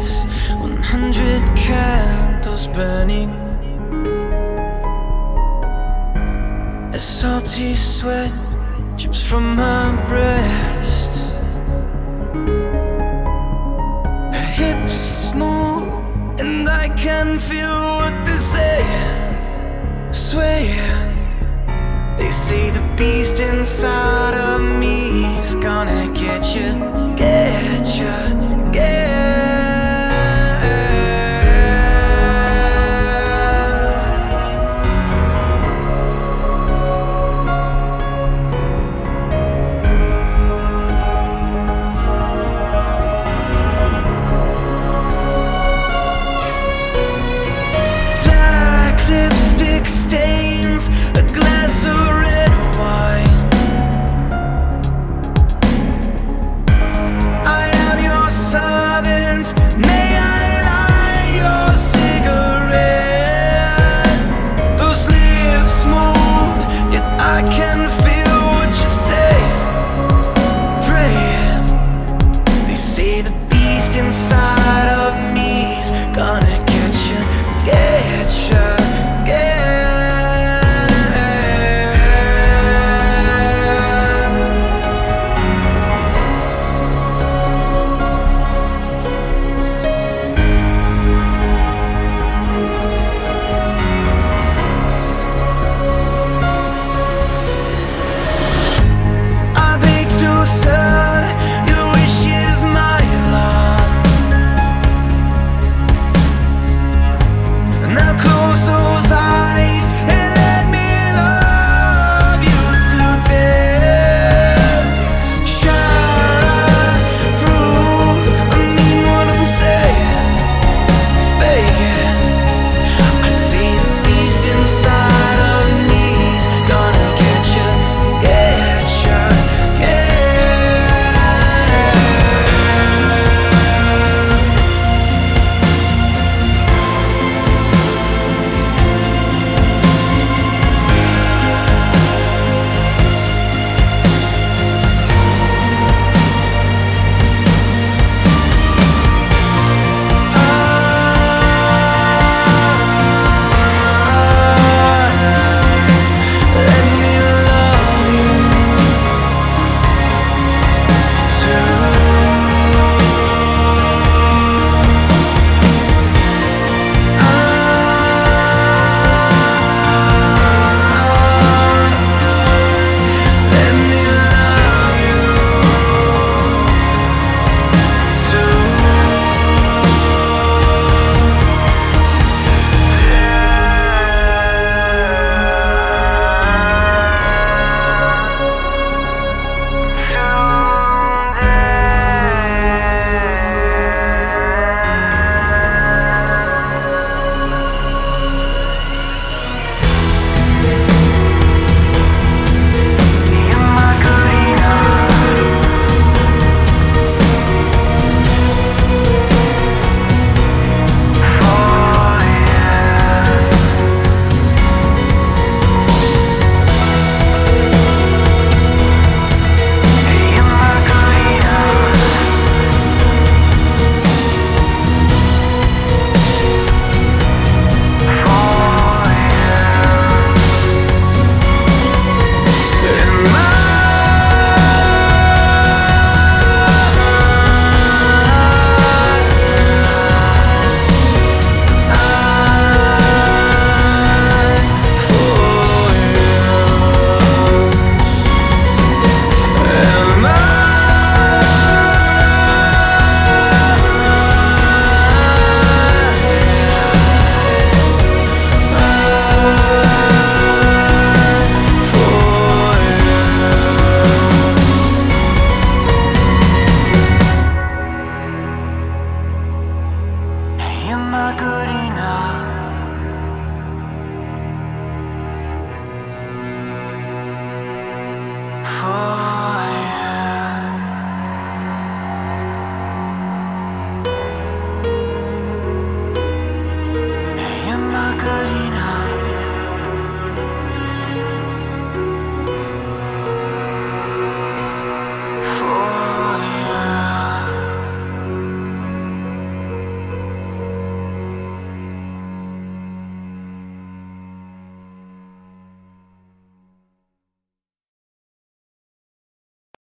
face, 100 candles burning. A salty sweat drips from her breast. Her hips move and I can feel what they're saying, swaying. They say the beast inside of me is gonna get you, get you, get. Black lipstick stains, a glass of red wine. I am your servant, may I light your cigarette? Those lips move, yet I can feel what you say. Praying, they say the beast inside of me's gonna get you, get you, get. I beg to serve, your wish is my law. Now close those eyes and let me love you to death. Shall I prove I mean what I'm saying? Begging, I see the beast inside of me's gonna get you, get you, get. Let me love you let me love you Am I good enough for